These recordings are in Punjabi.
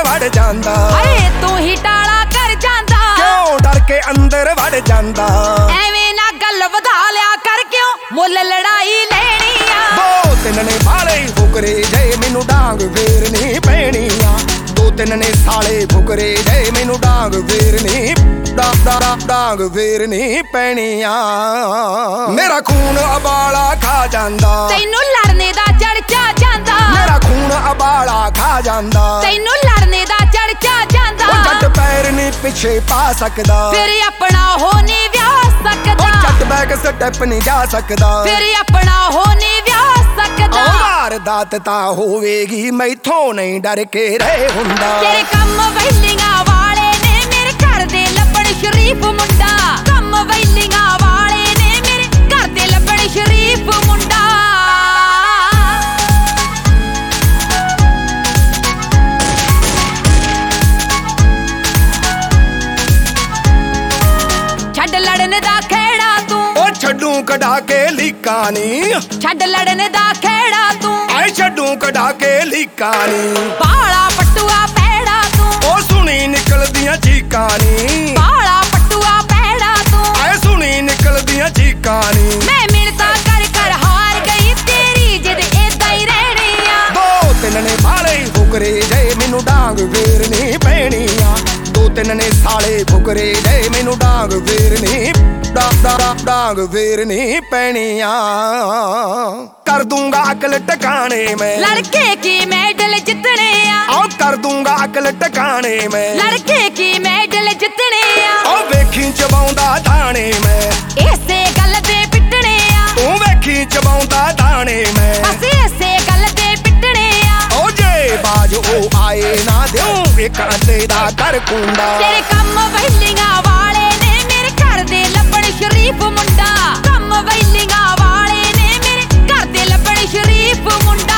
ਵੜ ਜਾਂਦਾ। ਹਾਏ ਤੂੰ ਹੀ ਟਾਲਾ ਕਰ ਜਾਂਦਾ, ਕਿਉਂ ਡਰ ਕੇ ਅੰਦਰ ਵੜ ਜਾਂਦਾ। ਐਵੇਂ ਨਾ ਗੱਲ ਵਧਾ ਲਿਆ ਕਰ, ਕਿਉਂ ਮੁੱਲ ਲੜਾਈ ਲੈਣੀ ਆ। ਦੋ ਤਿੰਨ ਨੇ ਬਾਲੇ ਫੁਕਰੇ ਜੇ ਮੈਨੂੰ ਡਾਂਗ ਫੇਰਨੀ ਪੈਣੀ ਆ। ਦੋ ਤਿੰਨ ਨੇ ਸਾਲੇ ਫੁਕਰੇ ਜੇ ਮੈਨੂੰ ਡਾਂਗ ਫੇਰਨੀ ਡਾਂਗ ਫੇਰਨੀ ਪੈਣੀ ਆ। ਮੇਰਾ ਖੂਨ ਉਬਾਲਾ ਖਾ ਜਾਂਦਾ, ਤੈਨੂੰ ਲੜਨੇ ਦਾ ਚੜਚਾ ਜਾਂਦਾ। ਮੇਰਾ ਖੂਨ ਉਬਾਲਾ ਖਾ ਜਾਂਦਾ, ਤੈਨੂੰ ਲੜਨੇ ਦਾ ਚੜਚਾ ਜਾਂਦਾ। ਉਹ ਜੱਟ ਪੈਰ ਨਹੀਂ ਪਿੱਛੇ ਪਾ ਸਕਦਾ, ਫਿਰ ਆਪਣਾ ਹੋ ਨਹੀਂ ਵਿਆਹ ਸਕਦਾ। ਉਹ ਜੱਟ ਬੈਕ ਸਟੈਪ ਨਹੀਂ ਜਾ ਸਕਦਾ, ਫਿਰ ਆਪਣਾ ਹੋ ਨਹੀਂ ਵਿਆਹ ਸਕਦਾ। ਵਾਰਦਾਤ ਤਾਂ ਹੋਵੇਗੀ ਮੈਥੋਂ ਨਹੀਂ ਡਰ ਕੇ ਰਹਿ ਹੁੰਦਾ। ਤੇਰੇ ਕੰਮ ਵੈਲੀਆਂ ਵਾਲੇ ਨੇ ਮੇਰੇ ਘਰ ਦੇ ਲੱਭਣ ਸ਼ਰੀਫ ਮੁੰਡਾ। ਕੰਮ ਵੈਲੀਆਂ ਵਾਲੇ ਨੇ ਮੇਰੇ ਘਰ ਦੇ ਲੱਭਣ ਸ਼ਰੀਫ ਮੁੰਡਾ। ਛੱਡ ਲੜਨ ਦਾ ਖੇੜਾ ਤੂੰ, ਉਹ ਛੱਡੂ ਕਢਾ ਕੇ ਲੀਕਾਂ ਨੀ। ਛੱਡ ਲੜਨ ਦਾ ਖੇੜਾ ਤੂੰ, ਆਏ ਛੱਡੂ ਕਢਾ ਕੇ ਲੀਕਾਂ ਨੀ। ਬਾਲਾ ਪਟੂਆ ਪੈੜਾ ਤੂੰ, ਉਹ ਸੁਣੀ ਨਿਕਲਦੀਆਂ ਚੀਕਾਂ ਨੀ। ਬਾਲਾ ਪਟੂਆ ਪੈੜਾ ਤੂੰ, ਆਏ ਸੁਣੀ ਨਿਕਲਦੀਆਂ ਚੀਕਾਂ ਨੀ। ਮੈਂ ਮਿਹਨਤਾਂ ਕਰ ਕਰ ਹਾਰ ਗਈ, ਤੇਰੀ ਜਿੱਦ ਏਦਾਂ ਹੀ ਰਹਿਣੀ ਆ। ਦੋ ਤਿੰਨ ਨੇ ਬਾਲੇ ਫੁਕਰੇ ਜੇ ਮੈਨੂੰ ਡਾਂਗ ਫੇਰਨੀ ਪੈਣੀ ਆ। ਦੋ ਤਿੰਨ ਨੇ ਸਾਲੇ ਫੁਕਰੇ ਜੇ ਮੈਨੂੰ ਡਾਂਗ ਫੇਰਨੀ ਡਾਂਗ ਫੇਰਨੀ ਪੈਣੀ ਆ। ਕਰ ਦੂੰਗਾ ਅਕਲ ਟਿਕਾਣੇ ਮੈਂ, ਲੜਕੇ ਕੀ ਮੈਡਲ ਜਿੱਤਣੇ ਆ। ਆਓ ਕਰ ਦੂੰਗਾ ਅਕਲ ਟਿਕਾਣੇ ਮੈਂ, ਲੜਕੇ ਕੀ ਮੈਡਲ ਜਿੱਤਣੇ ਆ। ਆਓ ਵੇਖੀ ਚਬਾਉਂਦਾ ਦਾਣੇ ਮੈਂ, ਇਸੇ ਗੱਲ ਦੇ ਪਿੱਟਣੇ ਆ। ਤੂੰ ਵੇਖੀ ਚਬਾਉਂਦਾ ਦਾਣੇ ਮੈਂ। ਬਸ ਇਸੇ ਗੱਲ ਦੇ ਪਿੱਟਣੇ ਆ। ਉਹ ਜੇ ਬਾਜ ਉਹ ਆਏ ਨਾ ਦਿਉ ਇੱਕ ਅੰਡੇ ਦਾ ਕਰ ਕੁੰਡਾ। ਤੇਰੇ ਕੰਮ ਵੈਲੀਆਂ ਵਾਲੇ ਨੇ ਮੇਰੇ ਘਰ ਦੇ ਲੱਭਣ ਸ਼ਰੀਫ ਮੁੰਡਾ। ਕੰਮ ਵੈਲੀਆਂ ਵਾਲੇ ਨੇ ਮੇਰੇ ਘਰ ਦੇ ਲੱਭਣ ਸ਼ਰੀਫ ਮੁੰਡਾ।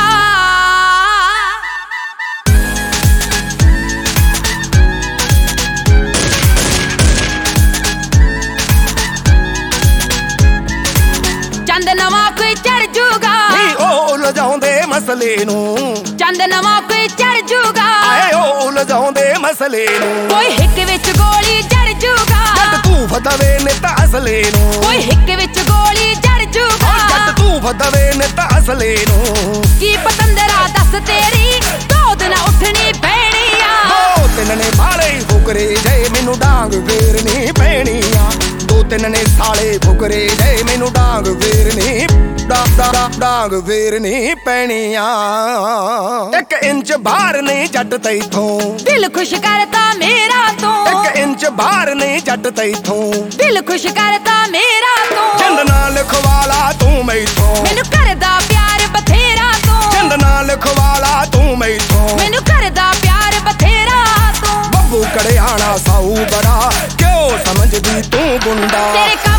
ਚੰਦ ਨਵਾਂ ਕੋਈ ਚੜ ਜੂਗਾ, ਨਹੀਂ ਉਹ ਉਲਝਾਉਂਦੇ ਮਸਲੇ ਨੂੰ। ਚੰਦ ਨਵਾਂ ਕੋਈ ਚੜ ਜੂਗਾ, ਆਏ ਉਹ ਉਲਝਾਉਂਦੇ ਮਸਲੇ ਨੂੰ। ਕੋਈ ਹਿੱਕ ਵਿੱਚ ਗੋਲੀ ਚੜ ਜੂਗਾ। ਜੱਟ ਤੂੰ ਫਦਵੇ ਨਿਤ ਅਸਲੇ ਨੂੰ। ਕੋਈ ਹਿੱਕ ਵਿੱਚ ਗੋਲੀ ਚੜ ਜੂਗਾ। ਜੱਟ ਤੂੰ ਫਦਵੇ ਨਿਤ ਅਸਲੇ ਨੂੰ। ਕੀ ਪਤੰਦਰਾ ਦੱਸ ਤੇਰੀ ਗੋਦ ਨਾ ਉੱਠਣੀ ਪੈਣੀ ਆ। ਦੋ ਤਿੰਨ ਨੇ ਬਾਲੇ ਫੁਕਰੇ ਜੇ ਮੈਨੂੰ ਡਾਂਗ ਫੇਰਨੀ ਪੈਣੀ ਆ। ਦੋ ਤਿੰਨ ਨੇ ਸਾਲੇ ਫੁਕਰੇ ਜੇ ਮੈਨੂੰ ਡਾਂਗ ਫੇਰਨੀ ਡਾਂਗ ਫੇਰਨੀ ਪੈਣੀ ਆ। ਇੱਕ ਇੰਚ ਬਾਹਰ ਨਹੀਂ ਜੱਟ ਤੈਥੋਂ, ਦਿਲ ਖੁਸ਼ ਕਰਤਾ ਮੇਰਾ ਤੂੰ। ਇੱਕ ਇੰਚ ਬਾਹਰ ਨਹੀਂ ਜੱਟ ਤੈਥੋਂ। ਦਿਲ ਖੁਸ਼ ਕਰਤਾ ਮੇਰਾ ਤੂੰ। ਚੰਦ ਨਾਲ ਲਿਖਵਾਲਾ ਤੂੰ ਮੈਥੋਂ, ਮੈਨੂੰ ਕਰਦਾ ਪਿਆਰ ਬਥੇਰਾ ਤੂੰ। ਚੰਦ ਨਾਲ ਲਿਖਵਾਲਾ ਤੂੰ ਮੈਥੋਂ। ਮੈਨੂੰ ਕਰਦਾ ਪਿਆਰ ਬਥੇਰਾ ਤੂੰ। ਬੱਬੂ ਕੜਿਆਣਾ ਸਾਊ ਬੜਾ, ਕਿਉਂ ਸਮਝਦੀ ਤੂੰ ਗੁੰਡਾ। ਤੇਰੇ